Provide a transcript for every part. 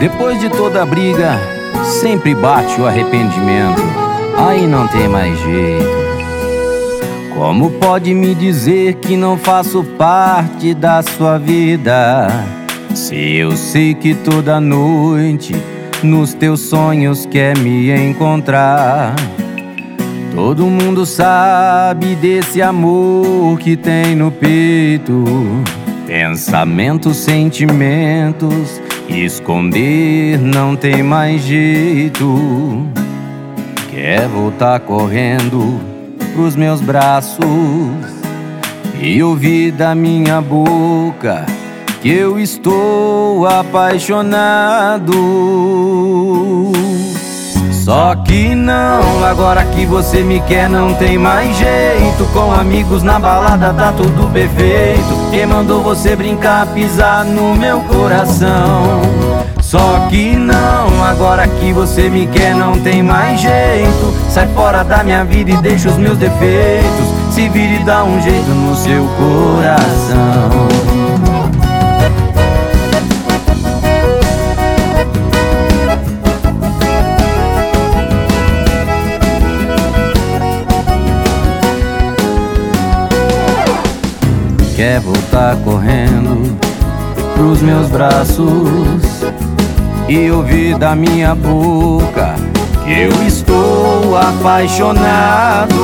Depois de toda a briga, sempre bate o arrependimento. Aí não tem mais jeito. Como pode me dizer que não faço parte da sua vida, se eu sei que toda noite nos teus sonhos quer me encontrar? Todo mundo sabe desse amor que tem no peito, pensamentos, sentimentos, esconder não tem mais jeito. Quer voltar correndo pros meus braços e ouvir da minha boca que eu estou apaixonado. Só que não, agora que você me quer não tem mais jeito. Com amigos na balada tá tudo perfeito. Quem mandou você brincar, pisar no meu coração? Só que não, agora que você me quer não tem mais jeito. Sai fora da minha vida e deixa os meus defeitos. Se vira e dá um jeito no seu coração. Quer voltar correndo pros meus braços e ouvir da minha boca que eu estou apaixonado.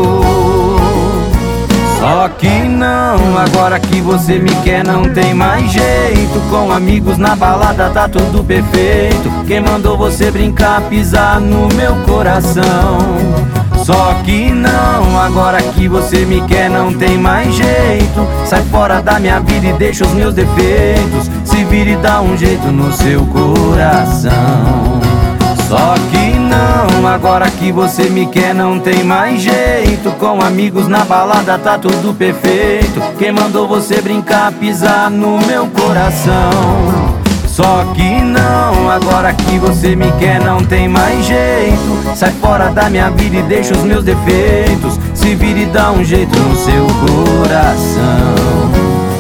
Só que não, agora que você me quer não tem mais jeito. Com amigos na balada tá tudo perfeito. Quem mandou você brincar, pisar no meu coração? Só que não, agora que você me quer não tem mais jeito. Sai fora da minha vida e deixa os meus defeitos. Se vira e dá um jeito no seu coração. Só que não, agora que você me quer não tem mais jeito. Com amigos na balada tá tudo perfeito. Quem mandou você brincar, pisar no meu coração? Só que não, agora que você me quer não tem mais jeito. Sai fora da minha vida e deixa os meus defeitos. Se vira e dá um jeito no seu coração.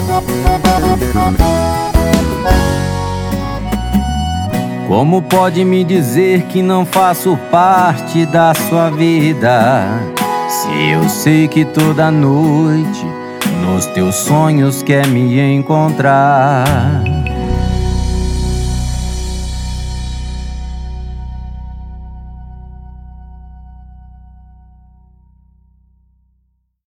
Como pode me dizer que não faço parte da sua vida, se eu sei que toda noite nos teus sonhos quer me encontrar?